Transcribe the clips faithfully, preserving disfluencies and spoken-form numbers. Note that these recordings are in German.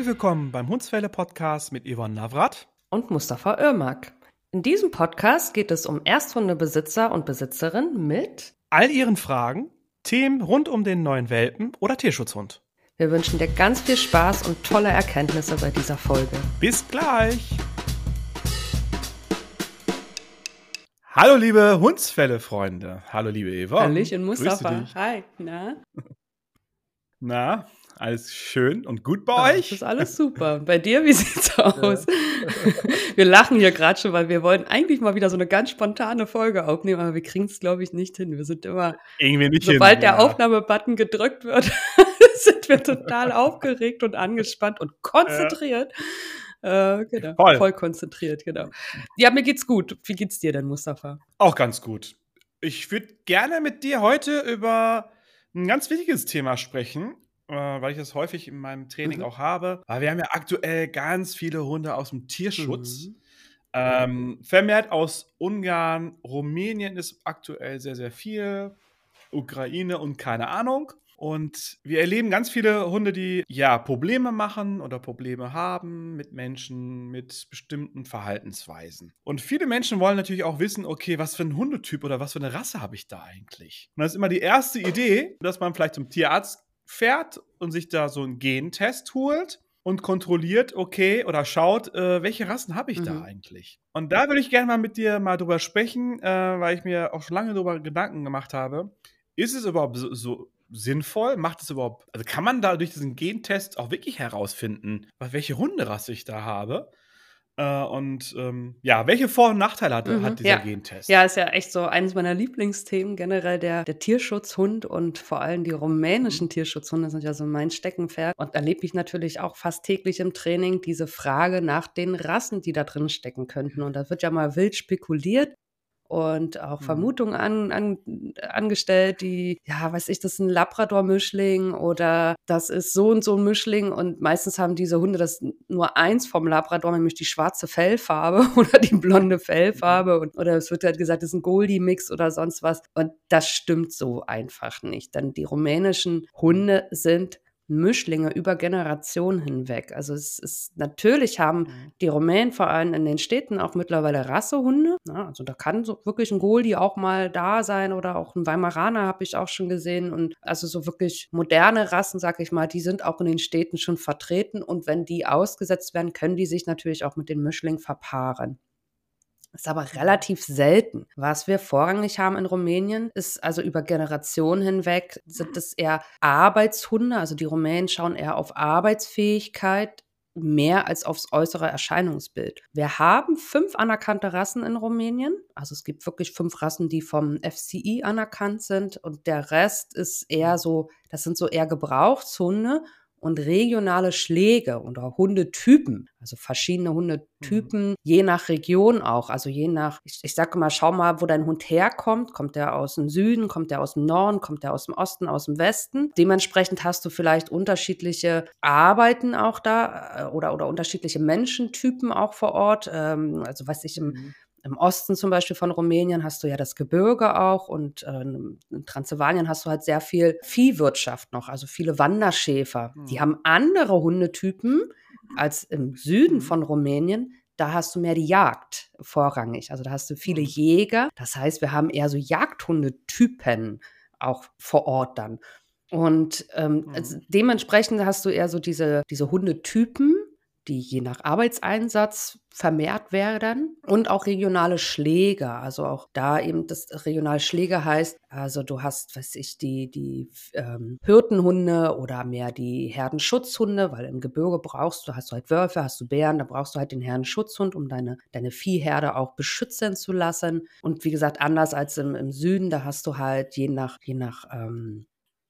Herzlich willkommen beim Hundsfälle-Podcast mit Yvonne Navrat und Mustafa Irmak. In diesem Podcast geht es um Ersthundebesitzer und Besitzerinnen mit all ihren Fragen, Themen rund um den neuen Welpen oder Tierschutzhund. Wir wünschen dir ganz viel Spaß und tolle Erkenntnisse bei dieser Folge. Bis gleich! Hallo liebe Hundsfälle-Freunde. Hallo liebe Yvonne. Hallöchen Mustafa. Hi. Na? Na, alles schön und gut bei Ah, euch? Das ist alles super. Bei dir, wie sieht's aus? Wir lachen hier gerade schon, weil wir wollten eigentlich mal wieder so eine ganz spontane Folge aufnehmen, aber wir kriegen es, glaube ich, nicht hin. Wir sind immer, Irgendwie nicht sobald hin, der ja. Aufnahmebutton gedrückt wird, sind wir total aufgeregt und angespannt und konzentriert. Ja. Äh, genau. Voll. Voll konzentriert, genau. Ja, mir geht's gut. Wie geht's dir denn, Mustafa? Auch ganz gut. Ich würde gerne mit dir heute über ein ganz wichtiges Thema sprechen, äh, weil ich das häufig in meinem Training Mhm. auch habe. Weil wir haben ja aktuell ganz viele Hunde aus dem Tierschutz. Mhm. Ähm, vermehrt aus Ungarn, Rumänien ist aktuell sehr, sehr viel. Ukraine und keine Ahnung. Und wir erleben ganz viele Hunde, die ja Probleme machen oder Probleme haben mit Menschen mit bestimmten Verhaltensweisen. Und viele Menschen wollen natürlich auch wissen, okay, was für ein Hundetyp oder was für eine Rasse habe ich da eigentlich? Und das ist immer die erste Idee, dass man vielleicht zum Tierarzt fährt und sich da so einen Gentest holt und kontrolliert, okay, oder schaut, äh, welche Rassen habe ich Mhm. da eigentlich? Und da würde ich gerne mal mit dir mal drüber sprechen, äh, weil ich mir auch schon lange darüber Gedanken gemacht habe. Ist es überhaupt so, so sinnvoll? Macht es überhaupt, also kann man da durch diesen Gentest auch wirklich herausfinden, was- welche Hunderasse ich da habe? Äh, und ähm, ja, welche Vor- und Nachteile hat, Mhm, hat dieser ja. Gentest? Ja, ist ja echt so eines meiner Lieblingsthemen, generell der, der Tierschutzhund und vor allem die rumänischen Tierschutzhunde sind ja so mein Steckenpferd. Und erlebe ich natürlich auch fast täglich im Training diese Frage nach den Rassen, die da drin stecken könnten. Und da wird ja mal wild spekuliert und auch Mhm. Vermutungen an, an, angestellt, die, ja, weiß ich, das ist ein Labrador-Mischling oder das ist so und so ein Mischling und meistens haben diese Hunde das nur eins vom Labrador, nämlich die schwarze Fellfarbe oder die blonde Fellfarbe und, oder es wird halt gesagt, das ist ein Goldie-Mix oder sonst was und das stimmt so einfach nicht, denn die rumänischen Hunde sind Mischlinge über Generationen hinweg. Also es ist, natürlich haben Mhm. die Rumänen vor allem in den Städten auch mittlerweile Rassehunde. Ja, also da kann so wirklich ein Goldie auch mal da sein oder auch ein Weimaraner habe ich auch schon gesehen. Und also so wirklich moderne Rassen, sag ich mal, die sind auch in den Städten schon vertreten. Und wenn die ausgesetzt werden, können die sich natürlich auch mit den Mischlingen verpaaren. Ist aber relativ selten. Was wir vorrangig haben in Rumänien, ist also über Generationen hinweg, sind es eher Arbeitshunde. Also die Rumänen schauen eher auf Arbeitsfähigkeit mehr als aufs äußere Erscheinungsbild. Wir haben fünf anerkannte Rassen in Rumänien. Also es gibt wirklich fünf Rassen, die vom F C I anerkannt sind. Und der Rest ist eher so, das sind so eher Gebrauchtshunde und regionale Schläge oder Hundetypen, also verschiedene Hundetypen, je nach Region auch, also je nach, ich, ich sage mal, schau mal, wo dein Hund herkommt, kommt der aus dem Süden, kommt der aus dem Norden, kommt der aus dem Osten, aus dem Westen. Dementsprechend hast du vielleicht unterschiedliche Arbeiten auch da äh, oder, oder unterschiedliche Menschentypen auch vor Ort, ähm, also was ich im Mhm. Im Osten zum Beispiel von Rumänien hast du ja das Gebirge auch und äh, in Transsilvanien hast du halt sehr viel Viehwirtschaft noch, also viele Wanderschäfer. Die Mhm. haben andere Hundetypen als im Süden Mhm. von Rumänien. Da hast du mehr die Jagd vorrangig. Also da hast du viele Mhm. Jäger. Das heißt, wir haben eher so Jagdhundetypen auch vor Ort dann. Und ähm, also Mhm. dementsprechend hast du eher so diese, diese Hundetypen, die je nach Arbeitseinsatz vermehrt werden und auch regionale Schläge. Also auch da eben das regionale Schläge heißt, also du hast, weiß ich, die, die ähm, Hirtenhunde oder mehr die Herdenschutzhunde, weil im Gebirge brauchst du, hast du halt Wölfe, hast du Bären, da brauchst du halt den Herdenschutzhund, um deine, deine Viehherde auch beschützen zu lassen. Und wie gesagt, anders als im, im Süden, da hast du halt je nach, je nach ähm,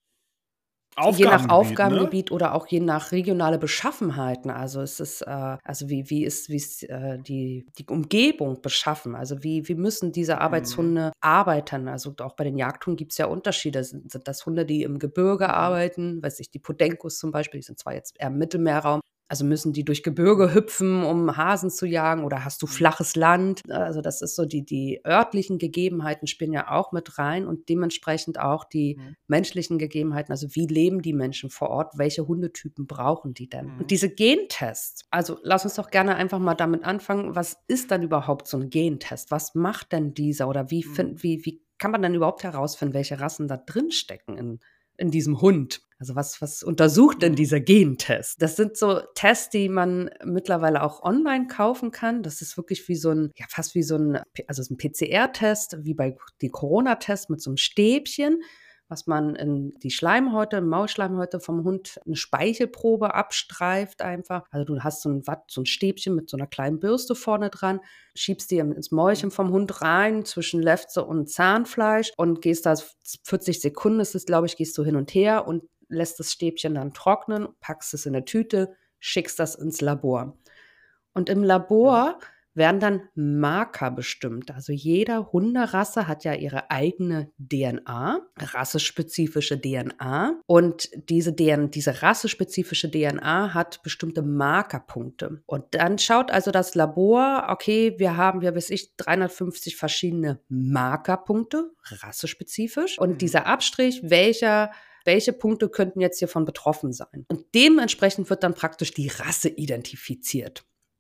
Je nach Aufgabengebiet, ne? Aufgabengebiet oder auch je nach regionale Beschaffenheiten. Also es ist, äh, also wie, wie ist, wie ist äh, die, die Umgebung beschaffen? Also wie, wie müssen diese Mhm. Arbeitshunde arbeiten? Also auch bei den Jagdhunden gibt es ja Unterschiede. Sind, sind das Hunde, die im Gebirge Mhm. arbeiten? Weiß ich, die Podencos zum Beispiel, die sind zwar jetzt eher im Mittelmeerraum, Also müssen die durch Gebirge hüpfen, um Hasen zu jagen, oder hast du flaches Land? Also das ist so, die, die örtlichen Gegebenheiten spielen ja auch mit rein und dementsprechend auch die Mhm. menschlichen Gegebenheiten. Also wie leben die Menschen vor Ort? Welche Hundetypen brauchen die denn? Mhm. Und diese Gentests, also lass uns doch gerne einfach mal damit anfangen, was ist dann überhaupt so ein Gentest? Was macht denn dieser, oder wie, Mhm. find, wie, wie kann man denn überhaupt herausfinden, welche Rassen da drin stecken in, in diesem Hund? Also was, was untersucht denn Mhm. dieser Gentest? Das sind so Tests, die man mittlerweile auch online kaufen kann. Das ist wirklich wie so ein, ja, fast wie so ein, also es ist ein P C R-Test, wie bei die Corona-Test mit so einem Stäbchen, was man in die Schleimhäute, Maulschleimhäute vom Hund, eine Speichelprobe abstreift einfach. Also du hast so ein Watt, so ein Stäbchen mit so einer kleinen Bürste vorne dran, schiebst die ins Mäulchen vom Hund rein, zwischen Lefze und Zahnfleisch, und gehst da vierzig Sekunden, ist es, glaube ich, gehst du hin und her und lässt das Stäbchen dann trocknen, packst es in eine Tüte, schickst das ins Labor. Und im Mhm. Labor werden dann Marker bestimmt. Also jeder Hunderasse hat ja ihre eigene D N A, rassespezifische D N A. Und diese, D N A, diese rassespezifische D N A hat bestimmte Markerpunkte. Und dann schaut also das Labor, okay, wir haben, wie weiß ich, dreihundertfünfzig verschiedene Markerpunkte, rassespezifisch. Und Mhm. dieser Abstrich, welcher welche Punkte könnten jetzt hiervon betroffen sein? Und dementsprechend wird dann praktisch die Rasse identifiziert.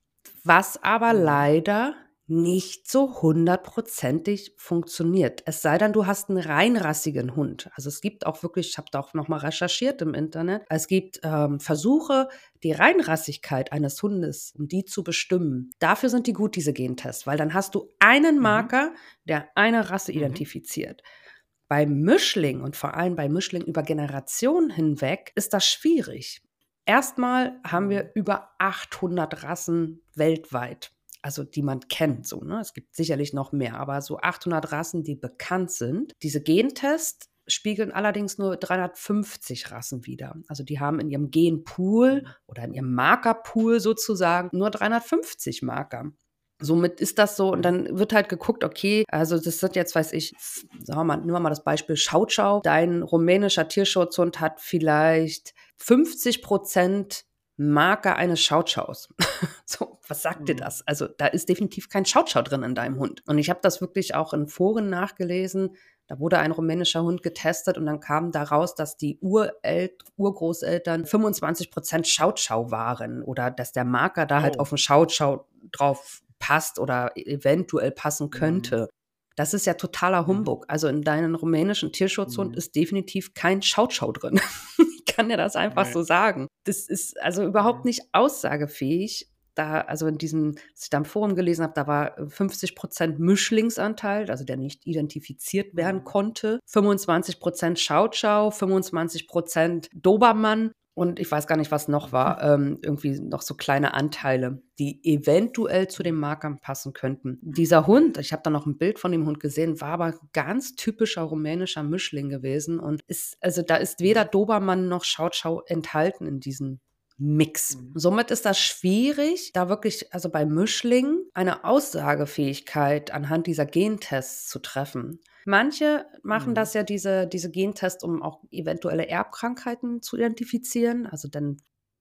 Was aber Mhm. leider nicht so hundertprozentig funktioniert. Es sei denn, du hast einen reinrassigen Hund. Also es gibt auch wirklich, ich habe da auch noch mal recherchiert im Internet, es gibt ähm, Versuche, die Reinrassigkeit eines Hundes, um die zu bestimmen. Dafür sind die gut, diese Gentests, weil dann hast du einen Mhm. Marker, der eine Rasse Mhm. identifiziert. Beim Mischling und vor allem bei Mischling über Generationen hinweg ist das schwierig. Erstmal haben wir über achthundert Rassen weltweit, also die man kennt. So, ne? Es gibt sicherlich noch mehr, aber so achthundert Rassen, die bekannt sind. Diese Gentests spiegeln allerdings nur dreihundertfünfzig Rassen wider. Also die haben in ihrem Genpool oder in ihrem Markerpool sozusagen nur dreihundertfünfzig Marker. Somit ist das so, und dann wird halt geguckt, okay, also das sind jetzt, weiß ich, sagen wir mal, nehmen wir mal das Beispiel Schau-Schau. Dein rumänischer Tierschutzhund hat vielleicht fünfzig Prozent Marker eines Schau-Schaus. So, was sagt dir Mhm. das? Also da ist definitiv kein Schau-Schau drin in deinem Hund. Und ich habe das wirklich auch in Foren nachgelesen. Da wurde ein rumänischer Hund getestet und dann kam daraus, dass die Urel Urgroßeltern fünfundzwanzig Prozent Schau-Schau waren, oder dass der Marker da halt Oh. auf den Schau-Schau drauf passt oder eventuell passen Mhm. könnte. Das ist ja totaler Mhm. Humbug. Also in deinem rumänischen Tierschutzhund Mhm. ist definitiv kein Schau-Schau drin. Ich kann dir das einfach Nee. so sagen. Das ist also überhaupt Mhm. nicht aussagefähig. Da, also in diesem, was ich da im Forum gelesen habe, da war fünfzig Prozent Mischlingsanteil, also der nicht identifiziert werden Mhm. konnte, fünfundzwanzig Prozent Schau-Schau, fünfundzwanzig Prozent Dobermann. Und ich weiß gar nicht, was noch war, ähm, irgendwie noch so kleine Anteile, die eventuell zu den Markern passen könnten. Dieser Hund, ich habe da noch ein Bild von dem Hund gesehen, war aber ganz typischer rumänischer Mischling gewesen. Und ist, also da ist weder Dobermann noch Schau-Schau enthalten in diesem Mix. Mhm. Somit ist das schwierig, da wirklich, also bei Mischlingen, eine Aussagefähigkeit anhand dieser Gentests zu treffen. Manche machen Mhm. das ja, diese, diese Gentests, um auch eventuelle Erbkrankheiten zu identifizieren. Also dann,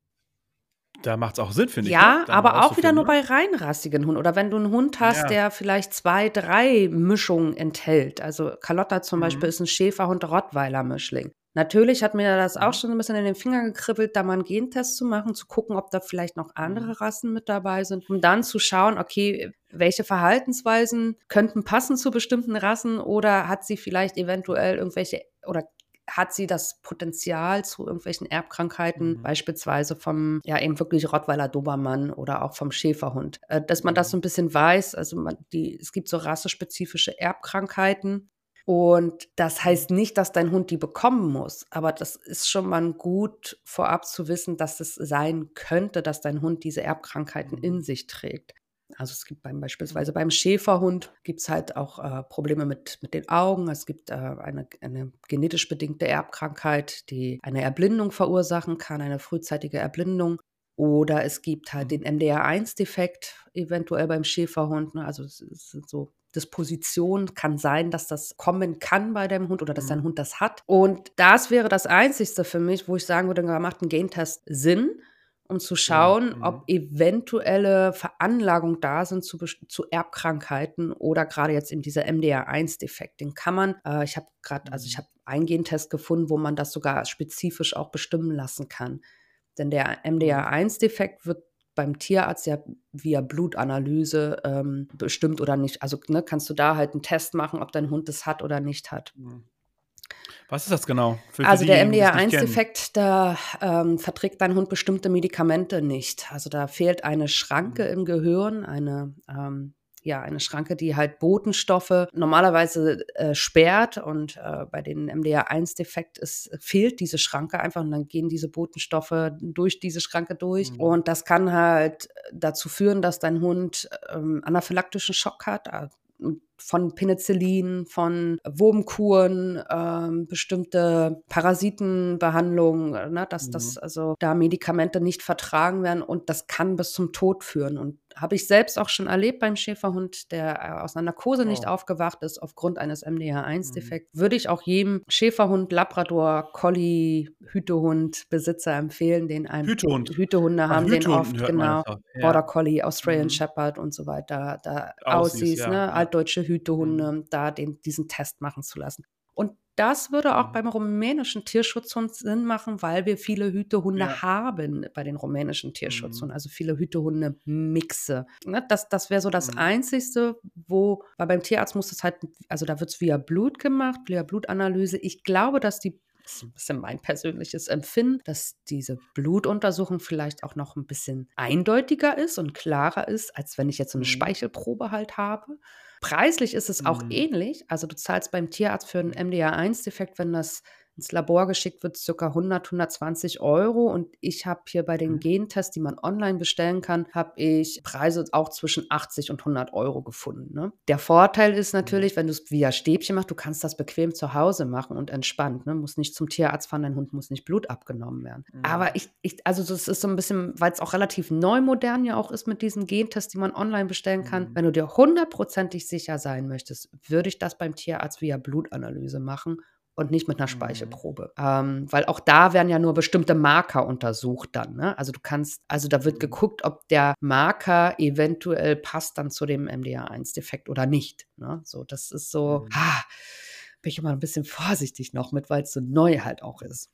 Da macht's auch Sinn, finde ich, ne? ja, Da mal aber auch wieder rauszufinden, nur ne? bei reinrassigen Hunden. Oder wenn du einen Hund hast, Ja. der vielleicht zwei, drei Mischungen enthält. Also Carlotta zum Beispiel Mhm. ist ein Schäferhund-Rottweiler-Mischling. Natürlich hat mir das auch Mhm. schon ein bisschen in den Finger gekribbelt, da mal einen Gentest zu machen, zu gucken, ob da vielleicht noch Mhm. andere Rassen mit dabei sind, um dann zu schauen, okay, welche Verhaltensweisen könnten passen zu bestimmten Rassen, oder hat sie vielleicht eventuell irgendwelche, oder hat sie das Potenzial zu irgendwelchen Erbkrankheiten, Mhm. beispielsweise vom, ja, eben wirklich Rottweiler Dobermann oder auch vom Schäferhund. Äh, dass man das Mhm. so ein bisschen weiß, also man, die, es gibt so rassespezifische Erbkrankheiten. Und das Mhm. heißt nicht, dass dein Hund die bekommen muss, aber das ist schon mal gut vorab zu wissen, dass es sein könnte, dass dein Hund diese Erbkrankheiten in Mhm. sich trägt. Also es gibt beim, Mhm. beispielsweise beim Schäferhund gibt es halt auch äh, Probleme mit, mit den Augen. Es gibt äh, eine, eine genetisch bedingte Erbkrankheit, die eine Erblindung verursachen kann, eine frühzeitige Erblindung. Oder es gibt halt Mhm. den M D R eins Defekt eventuell beim Schäferhund. Ne? Also es, es sind so Disposition, kann sein, dass das kommen kann bei deinem Hund oder dass dein Mhm. Hund das hat. Und das wäre das Einzigste für mich, wo ich sagen würde, da macht ein Gentest Sinn, um zu Ja, schauen, ob mhm. eventuelle Veranlagungen da sind zu, best- zu Erbkrankheiten oder gerade jetzt eben dieser M D R eins Defekt. Den kann man, äh, ich habe gerade, also ich Mhm. habe einen Gentest gefunden, wo man das sogar spezifisch auch bestimmen lassen kann. Denn der M D R Mhm. eins Defekt wird beim Tierarzt ja via Blutanalyse ähm, bestimmt oder nicht. Also ne, kannst du da halt einen Test machen, ob dein Hund das hat oder nicht hat. Mhm. Was ist das genau? Für für Also der diejenigen, die es nicht kennen. M D R eins Defekt, da ähm, verträgt dein Hund bestimmte Medikamente nicht. Also da fehlt eine Schranke Mhm. im Gehirn, eine, ähm, ja, eine Schranke, die halt Botenstoffe normalerweise äh, sperrt. Und äh, bei den M D R eins Defekt ist, fehlt diese Schranke einfach und dann gehen diese Botenstoffe durch diese Schranke durch. Mhm. Und das kann halt dazu führen, dass dein Hund ähm, anaphylaktischen Schock hat. äh, Von Penicillin, von Wurmkuren, ähm, bestimmte Parasitenbehandlungen, äh, ne, dass das Mhm. also da Medikamente nicht vertragen werden und das kann bis zum Tod führen. Und habe ich selbst auch schon erlebt beim Schäferhund, der äh, aus einer Narkose nicht Oh. aufgewacht ist aufgrund eines M D R eins Mhm. Defekts, würde ich auch jedem Schäferhund, Labrador, Collie, Hütehund, Besitzer empfehlen, den ein Hütehund. Hütehunde Bei haben den Hütehunden oft, hört man das genau. auch. Border Ja. Collie, Australian Mhm. Shepherd und so weiter, da Aussies, Aussies, ja, ne, ja. altdeutsche Mhm. Hütehunde, da den diesen Test machen zu lassen. Und das würde auch Mhm. beim rumänischen Tierschutzhund Sinn machen, weil wir viele Hütehunde Ja. haben bei den rumänischen Mhm. Tierschutzhunden, also viele Hütehunde-Mixe. Ne, das das wäre so das Mhm. Einzigste, wo weil beim Tierarzt muss es halt, also da wird's via Blut gemacht, via Blutanalyse. Ich glaube, dass die, das ist ein bisschen mein persönliches Empfinden, dass diese Blutuntersuchung vielleicht auch noch ein bisschen eindeutiger ist und klarer ist, als wenn ich jetzt so 'ne Mhm. Speichelprobe halt habe. Preislich ist es auch Mhm. ähnlich. Also, du zahlst beim Tierarzt für 'n M D R eins Defekt, wenn das ins Labor geschickt wird, circa hundert, hundertzwanzig Euro. Und ich habe hier bei den Mhm. Gentests, die man online bestellen kann, habe ich Preise auch zwischen achtzig und hundert Euro gefunden, ne? Der Vorteil ist Mhm. natürlich, wenn du's via Stäbchen machst, du kannst das bequem zu Hause machen und entspannt, ne? Musst nicht zum Tierarzt fahren, dein Hund muss nicht Blut abgenommen werden. Mhm. Aber ich ich also, das ist so 'n bisschen, weil's auch relativ neu modern ja auch ist mit diesen Gentests, die man online bestellen kann. Mhm. Wenn du dir hundertprozentig sicher sein möchtest, würde ich das beim Tierarzt via Blutanalyse machen und nicht mit 'ner Mhm. Speichelprobe. Ähm, weil auch da werden ja nur bestimmte Marker untersucht dann, ne? Also, du kannst also, da wird Mhm. geguckt, ob der Marker eventuell passt dann zu dem M D R eins Defekt oder nicht, ne? So, das ist so, Mhm. ah, bin ich immer 'n bisschen vorsichtig noch mit, weil's so neu halt auch ist.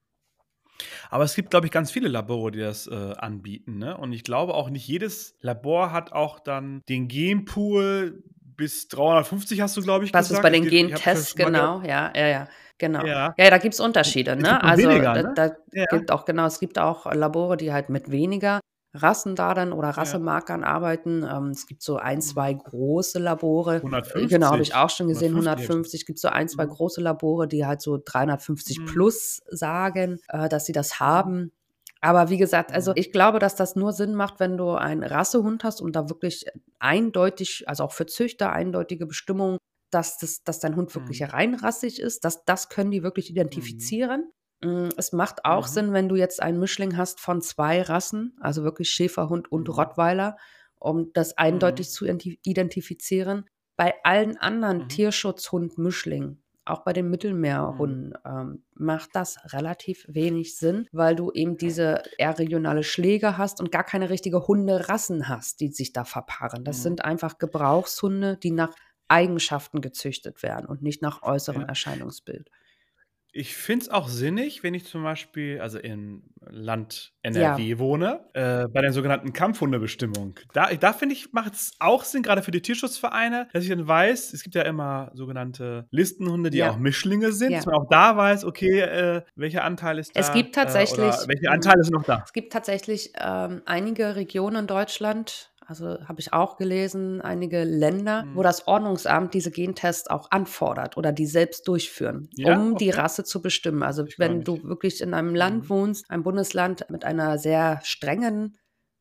Aber es gibt, glaube ich, ganz viele Labore, die das, äh, anbieten, ne? Und ich glaube auch, nicht jedes Labor hat auch dann den Genpool bis dreihundertfünfzig, hast du, glaube ich, Was ist bei gesagt. Es den gibt, ich habe schon Gentests schon mal gehört. genau, ja, ja, ja, genau. Ja. Ja, da gibt's Unterschiede, Es gibt ne? noch Also, weniger, da ne? da Ja, gibt auch, genau, es gibt auch Labore, die halt mit weniger Rassen da dann oder ja. Rassemarkern arbeiten. Ähm, es gibt so ein, Mhm. zwei große Labore. Äh, genau, habe ich hundertfünfzig. auch schon gesehen, hundertfünfzig habe ich schon. hundertfünfzig. Gibt so ein, zwei Mhm. große Labore, die halt so dreihundertfünfzig Mhm. plus sagen, äh, dass sie das Mhm. haben. Aber wie gesagt, also, Mhm. ich glaube, dass das nur Sinn macht, wenn du einen Rassehund hast und da wirklich eindeutig, also auch für Züchter eindeutige Bestimmungen, dass das dass dein Hund wirklich Mhm. reinrassig ist. Das das können die wirklich Mhm. identifizieren. Hm, es macht auch Mhm. Sinn, wenn du jetzt einen Mischling hast von zwei Rassen, also wirklich Schäferhund und Mhm. Rottweiler, um das Mhm. eindeutig zu identi identifizieren. Bei allen anderen Mhm. Tierschutzhund-Mischlingen, auch bei den Mhm. Mittelmeerhunden, ähm, macht das relativ wenig Sinn, weil du eben diese eher regionale Schläge hast und gar keine richtige Hunderassen hast, die sich da verpaaren. Das Mhm. sind einfach Gebrauchshunde, die nach Eigenschaften gezüchtet werden und nicht nach äußerem Ja. Erscheinungsbild. Ich finde es auch sinnig, wenn ich zum Beispiel, also im Land Ja, N R W wohne, äh, bei der sogenannten Kampfhundebestimmung. Da da finde ich, macht es auch Sinn, gerade für die Tierschutzvereine, dass ich dann weiß, es gibt ja immer sogenannte Listenhunde, die auch ja, Mischlinge sind, dass ja. man auch da weiß, okay, äh, welcher Anteil ist Es da, gibt äh, oder tatsächlich welche mhm, Anteile sind noch da? es gibt tatsächlich, ähm, einige Regionen in Deutschland, also habe ich auch gelesen, einige Länder, wo Mhm. das Ordnungsamt diese Gentests auch anfordert oder die selbst durchführen, Ja, um die okay. Rasse zu bestimmen. Also, Ich gar wenn nicht. du wirklich in einem Land Mhm. wohnst, einem Bundesland mit einer sehr strengen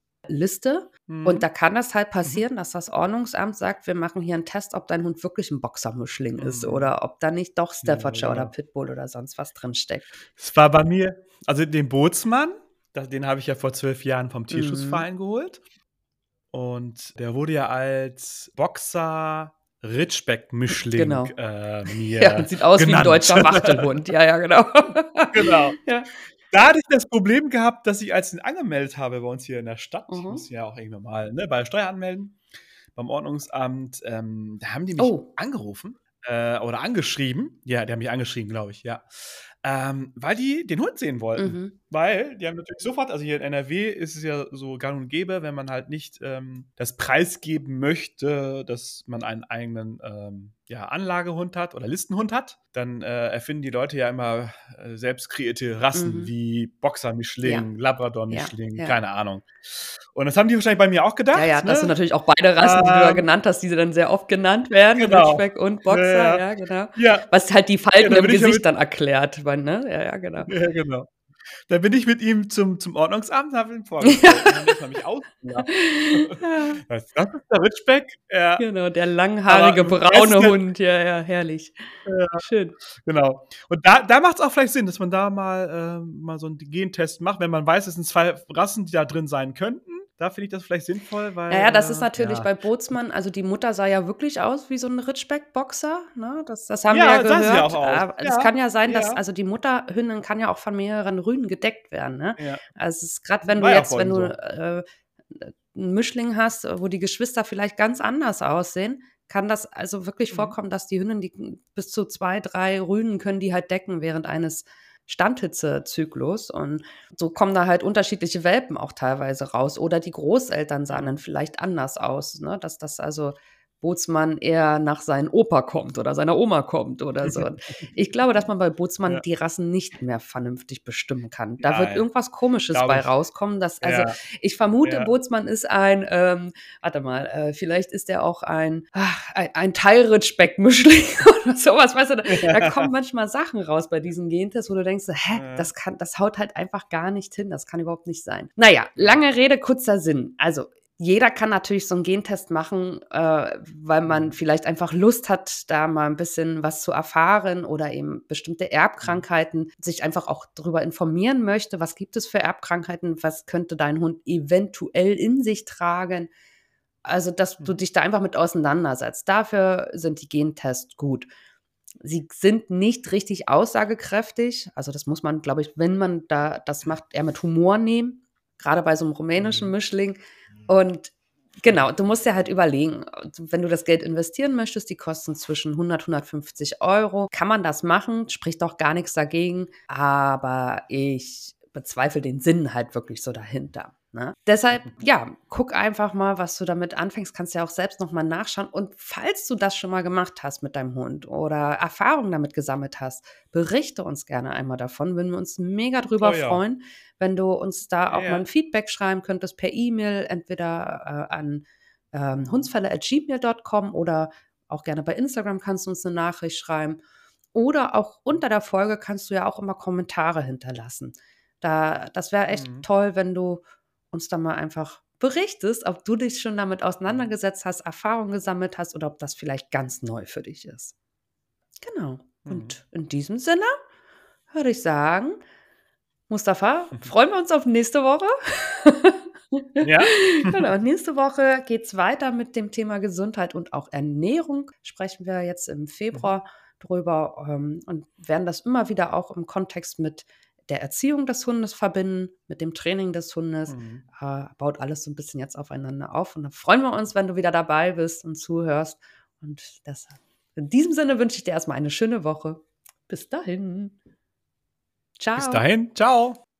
Liste, und Mhm. da kann das halt Mhm. passieren, dass das Ordnungsamt sagt: „Wir machen hier 'n Test, ob dein Hund wirklich 'n Boxermischling ist Mhm. oder ob da nicht doch Ja, Staffordshire oder genau. Pitbull oder sonst was drin steckt." Es war bei mir, also den Bootsmann, da den habe ich ja vor zwölf Jahren vom Mhm. Tierschutzverein geholt. Und der wurde ja als Boxer-Ridgeback-Mischling, Genau. äh, Ja, und mir sieht aus wie 'n genannt. deutscher Wachtelhund. Ja, ja, genau. Genau. Ja. da hatte ich das Problem gehabt, dass ich, als ich ihn angemeldet habe bei uns hier in der Stadt, ich Mhm. muss ja auch irgendwann mal, ne, bei der Steuer anmelden, beim Ordnungsamt, ähm, da haben die mich Oh. angerufen äh, oder angeschrieben. Ja, die haben mich angeschrieben, glaube ich, ja. Ähm, weil die den Hund sehen wollten. Mhm. Weil die haben natürlich sofort, also hier in N R W ist es ja so gang und gäbe, wenn man halt nicht ähm, das preisgeben möchte, dass man einen eigenen ähm, ja, Anlagehund hat oder Listenhund hat, dann äh, erfinden die Leute ja immer äh, selbst kreierte Rassen Mhm. wie Boxer-Mischling, Ja. Labrador-Mischling, Ja, ja. keine Ahnung. Und das haben die wahrscheinlich bei mir auch gedacht. Ja, ja, das sind ne? natürlich auch beide Rassen, die du da Ähm, genannt hast, die dann sehr oft genannt werden, Genau. Ridgeback und Boxer, Ja, ja, genau. ja. Was halt die Ja, Falten da im bin ich ja Gesicht mit, dann erklärt, weil, ne? Ja, ja, genau. ja, genau. Da bin ich mit ihm zum, zum Ordnungsamt und habe ihn vorgestellt. Und dann hat mich ausgelacht. Ja, Das, das ist der Ridgeback. Ja. genau, der Aber langhaarige im braune Rest der- Hund, ja, ja, herrlich. Ja, Schön. genau. Und da, da macht es auch vielleicht Sinn, dass man da mal, äh, mal so einen Gentest macht, wenn man weiß, es sind zwei Rassen, die da drin sein könnten. Da finde ich das vielleicht sinnvoll, weil. Ja, ja, das ist äh, natürlich ja. bei Bootsmann, also die Mutter sah ja wirklich aus wie so ein Ridgeback-Boxer, ne? Das, das haben wir Ja, ja sah sie ja gehört. auch aus. Aber es Ja, kann ja sein, dass, ja, also die Mutterhündin kann ja auch von mehreren Rüden gedeckt werden, ne? ja. Also es ist gerade, wenn du War ja jetzt, wenn vorhin du so. äh, einen Mischling hast, wo die Geschwister vielleicht ganz anders aussehen, kann das also wirklich Mhm. vorkommen, dass die Hündin, die bis zu zwei, drei Rüden können die halt decken während eines Standhitzezyklus, und so kommen da halt unterschiedliche Welpen auch teilweise raus. Oder die Großeltern sahen dann vielleicht anders aus, ne? Dass das also Bootsmann eher nach seinem Opa kommt oder seiner Oma kommt oder so. Und ich glaube, dass man bei Bootsmann Ja. die Rassen nicht mehr vernünftig bestimmen kann. Da wird Nein, irgendwas Komisches glaube bei ich. rauskommen. Dass, also Ja, ich vermute, ja. Bootsmann ist ein, ähm, warte mal, äh, vielleicht ist er auch ein, ach, ein, ein Teilritschbeck-Mischling oder sowas. Weißt du, da, da kommen manchmal Sachen raus bei diesen Gentests, wo du denkst, hä, Ja. das kann, das haut halt einfach gar nicht hin. Das kann überhaupt nicht sein. Naja, lange Rede, kurzer Sinn. Also, jeder kann natürlich so einen Gentest machen, äh, weil man Mhm. vielleicht einfach Lust hat, da mal ein bisschen was zu erfahren oder eben bestimmte Erbkrankheiten, sich einfach auch darüber informieren möchte, was gibt es für Erbkrankheiten, was könnte dein Hund eventuell in sich tragen. Also, dass du Mhm. dich da einfach mit auseinandersetzt. Dafür sind die Gentests gut. Sie sind nicht richtig aussagekräftig. Also, das muss man, glaube ich, wenn man da das macht, eher mit Humor nehmen, gerade bei so einem rumänischen Mhm. Mischling. Und genau, du musst dir halt überlegen, wenn du das Geld investieren möchtest, die kosten zwischen hundert, hundertfünfzig Euro. Kann man das machen? Spricht doch gar nichts dagegen. Aber ich bezweifle den Sinn halt wirklich so dahinter. Ne? Deshalb, ja, guck einfach mal, was du damit anfängst. Kannst ja auch selbst nochmal nachschauen. Und falls du das schon mal gemacht hast mit deinem Hund oder Erfahrungen damit gesammelt hast, berichte uns gerne einmal davon. Würden wir uns mega drüber Oh ja. freuen, wenn du uns da auch Ja. mal ein Feedback schreiben könntest per E-Mail, entweder äh, an ähm, hundsfälle at gmail dot com oder auch gerne bei Instagram kannst du uns eine Nachricht schreiben. Oder auch unter der Folge kannst du ja auch immer Kommentare hinterlassen. Da, das wäre echt Mhm. toll, wenn du uns da mal einfach berichtest, ob du dich schon damit auseinandergesetzt hast, Erfahrungen gesammelt hast oder ob das vielleicht ganz neu für dich ist. Genau. Mhm. Und in diesem Sinne würde ich sagen, Mustafa, freuen wir uns auf nächste Woche. Ja. Genau, nächste Woche geht es weiter mit dem Thema Gesundheit und auch Ernährung. Sprechen wir jetzt im Februar drüber ähm, und werden das immer wieder auch im Kontext mit der Erziehung des Hundes verbinden, mit dem Training des Hundes. Mhm. Äh, baut alles so ein bisschen jetzt aufeinander auf. Und dann freuen wir uns, wenn du wieder dabei bist und zuhörst. Und deshalb, in diesem Sinne wünsche ich dir erstmal eine schöne Woche. Bis dahin. Ciao. Bis dahin. Ciao.